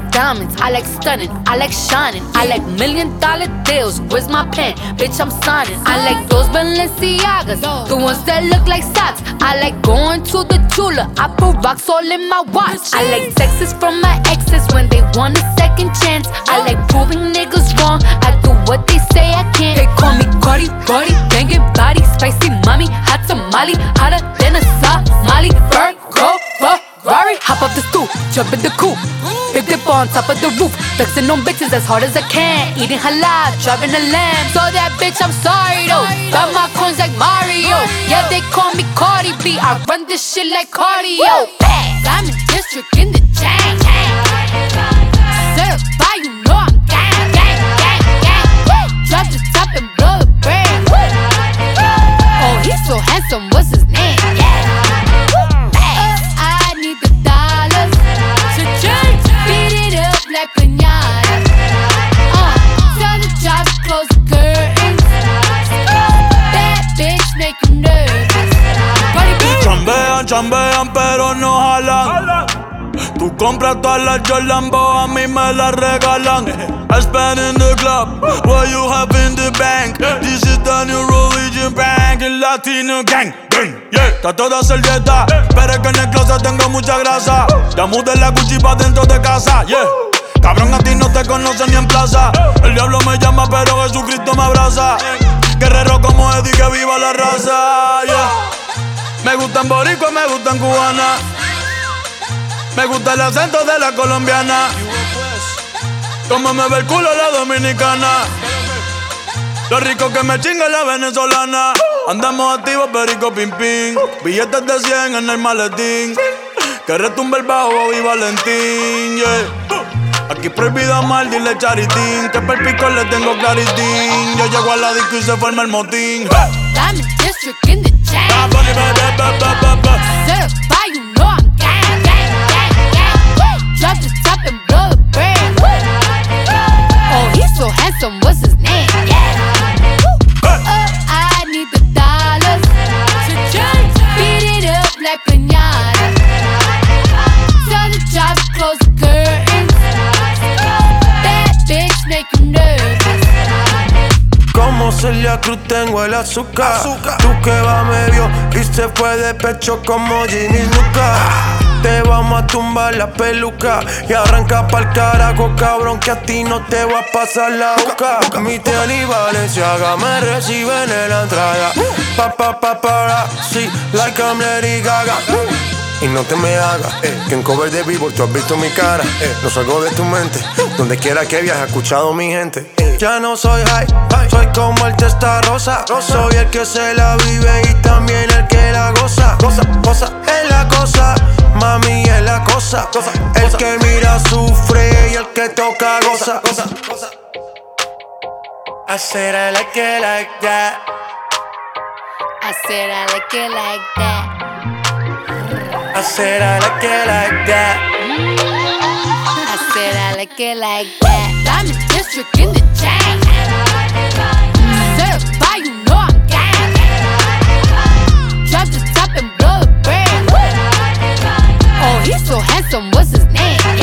diamonds, I like stunning, I like shining, I like $1 million deals. Where's my pen? Bitch, I'm signing. I like those Balenciagas, the ones that look like socks. I like going to the Tula, I put rocks all in my watch. I like texts from my exes when they want a second chance. I like proving niggas wrong, I do what they say I can't. They call me Cardi, banging body, spicy mommy, hot tamale, hotter than a Somali. Virgo, Ferrari, hop off the stoop, jump in the coupe, big dip on top of the roof, flexing on bitches as hard as I can, eating halal, driving a lamb. So that bitch, I'm sorry though, got my coins like Mario. Yeah, they call me Cardi B, I run this shit like cardio. I'm in district in the chain. Certified, you know I'm gang. Drop the top and blow the brand. Oh, he's so handsome, what's his name? I need the dollars to change. Beat it up like piñata. Tell the job to close the curtains. That bitch make him nervous. Chambean, pero no jalan. Tú compras todas las Jordan, a mí me las regalan. I spend in the club, what you have in the bank. This is the new religion bank, el Latino gang. Yeah, está toda servieta, pero es que en el closet tengo mucha grasa. Ya mudé la Gucci pa' dentro de casa, yeah. Cabrón, a ti no te conocen ni en plaza. El diablo me llama, pero Jesucristo me abraza. Guerrero como Eddie, que viva la raza, yeah. Me gustan boricua, me gustan cubana. Me gusta el acento de la colombiana. Como me ve el culo la dominicana. Lo rico que me chinga la venezolana. Andamos activos, perico, pim, pim. Billetes de 100 en el maletín. Que retumbe el bajo y Valentín, yeah. Aquí prohibido amar, dile charitín. Que per pico le tengo claritín. Yo llego a la disco y se forma el motín. Diamond District in the chain. Certified, you know I'm gang. Drop the top and blow the brand. Oh, he's so handsome, what's his name? I need the dollars to change. Beat it up like piñata. Tell the job to close the curtains. That bitch make him nervous. Como Celia Cruz tengo el azúcar. Tú que va medio y se fue de pecho como Ginny Luca. Te vamos a tumbar la peluca y arranca pa'l carajo, cabrón, que a ti no te va a pasar la boca. Mi tele y Valenciaga me reciben en la entrada. Para, sí, like I'm Lady Gaga. Y no te me hagas, que en cover de Billboard tú has visto mi cara. No salgo de tu mente, donde quiera que viajes, he escuchado mi gente. Ya no soy high, soy como el Testarossa. Soy el que se la vive y también el que la goza. Goza, es la cosa, mami es la cosa. El que mira sufre y el que toca goza. I said I like it like that. I said I like it like that. I said I like it like that. I said I like it like that. Diamond District in the chain. Certified, you know I'm gang. Drop the top and blow the brand. Oh, he's so handsome, what's his name?